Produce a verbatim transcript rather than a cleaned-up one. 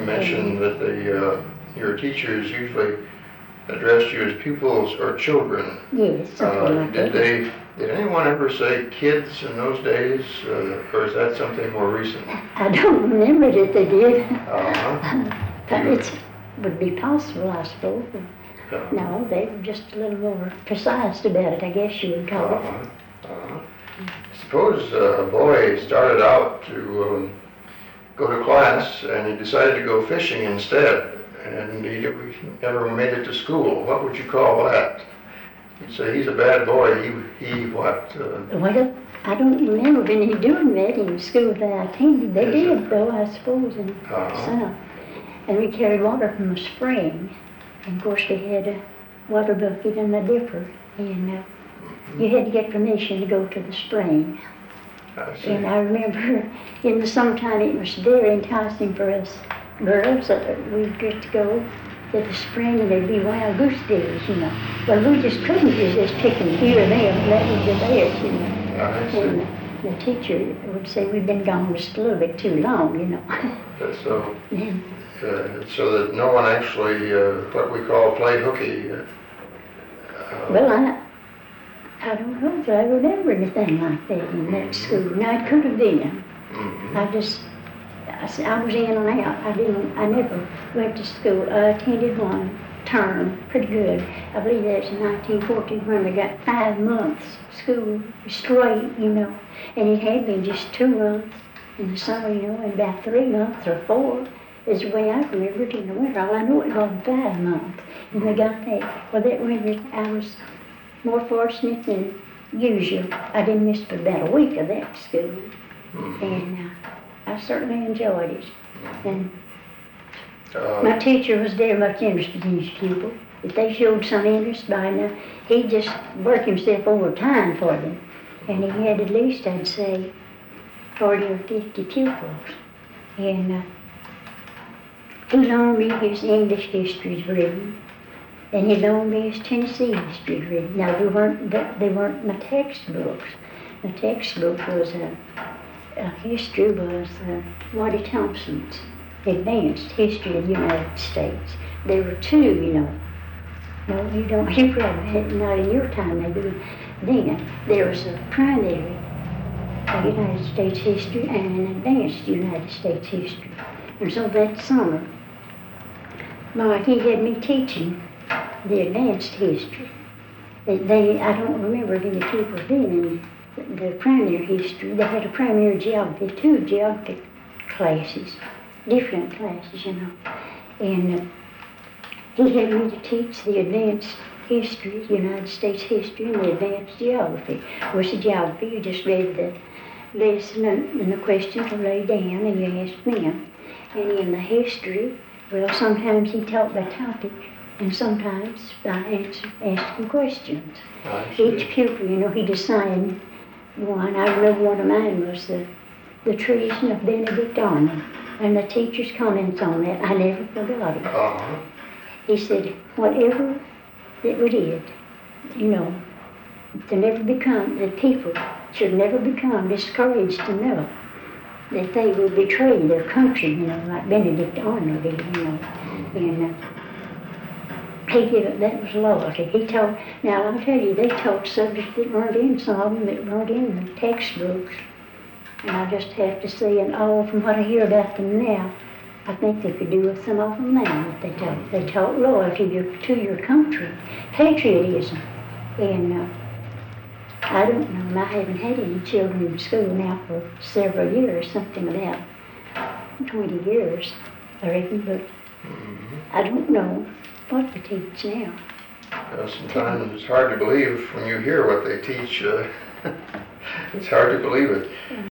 mentioned that the, uh, your teachers usually addressed you as pupils or children. Yes, something Uh, like Did that. they, did anyone ever say kids in those days, uh, or is that something more recent? I don't remember that they did. Uh-huh. But it would be possible, I suppose. Uh-huh. No, they were just a little more precise about it, I guess you would call it. Uh-huh. Uh-huh. Suppose uh, a boy started out to um, go to class and he decided to go fishing instead, and he never made it to school. What would you call that? You'd say he's a bad boy. He, he what? Uh, Well, I don't remember any doing that in the school that I attended. They Yes, did, sir. though, I suppose, in the Uh-huh. south. And we carried water from a spring. And of course, they had a water bucket and a dipper. And uh, you had to get permission to go to the spring. I see. And I remember in the summertime, it was very enticing for us girls that we'd get to go to the spring and there'd be wild goose days, you know. Well, we just couldn't resist picking here and there, and that was the theirs, you know. I see. And the, the teacher would say we've been gone just a little bit too long, you know. That's so, And uh, so that no one actually, uh, what we call played hooky. Uh, well, I, I don't know if I remember anything like that in that school. Now, it could have been. mhm. I just, I s- I was in and out. I didn't, I never went to school. I attended one term, pretty good. I believe that's in nineteen fourteen when we got five months school straight, you know. And it had been just two months in the summer, you know, and about three months or four is the way I remember it in the winter. All I know it was five months. And we got that. Well, that winter I was more fortunate than usual. I didn't miss but about a week of that school. Mhm. And uh, I certainly enjoyed it. And Uh, my teacher was very much interested in his pupil. If they showed some interest by now, he'd just work himself overtime for them. And he had at least, I'd say, forty or fifty pupils. And uh, he loaned me his English histories written. And he loaned me his Tennessee history written. Now, they weren't, they weren't my textbooks. My textbook was a, a history was uh, Waddy Thompson's Advanced History of the United States. There were two, you know. No, you don't, you probably had, not in your time, they do. Then, there was a primary uh, United States history and an advanced United States history. And so that summer, my, he had me teaching the advanced history. They, they I don't remember if any people being in the primary history. They had a primary geography, two geography classes, different classes, you know. And uh, he had me to teach the advanced history, United States history, and the advanced geography. Which the geography, you just read the lesson and, and the questions were laid down and you asked them. And in the history, well, sometimes he taught by topic and sometimes by answer, asking questions. I Each see. pupil, you know, he'd assign one. I remember one of mine was the, the treason of Benedict Arnold. And the teacher's comments on that, I never forgot it. Uh-huh. He said, whatever that we did, you know, to never become, the people should never become discouraged enough that they will betray their country, you know, like Benedict Arnold did, you know. And uh, he did it, that was loyalty. He taught, now I'll tell you, they taught subjects that weren't in, some of them that weren't in the textbooks. And I just have to say, and all from what I hear about them now, I think they could do with some of them now that they taught. They taught loyalty to, to your country, patriotism. And uh, I don't know, I haven't had any children in school now for several years, something about twenty years, I reckon, but Mhm. I don't know what they teach now. Uh, sometimes it's hard to believe when you hear what they teach. Uh, it's hard to believe it.